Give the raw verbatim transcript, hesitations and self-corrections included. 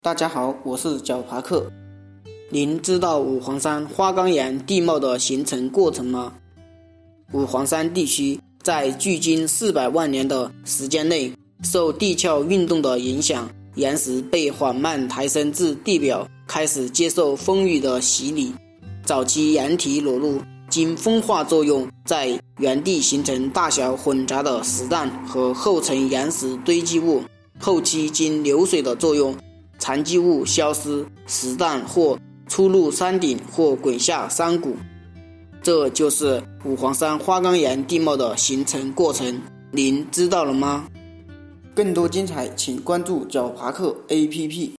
大家好，我是小爬克。您知道五黄山花岗岩地貌的形成过程吗？五黄山地区在距今四百万年的时间内，受地壳运动的影响，岩石被缓慢抬升至地表，开始接受风雨的洗礼。早期岩体裸露，经风化作用，在原地形成大小混杂的石蛋和厚层岩石堆积物。后期经流水的作用，残积物消失，石蛋或出入山顶或滚下山谷。这就是五黄山花岗岩地貌的形成过程，您知道了吗？更多精彩请关注角爬克 A P P。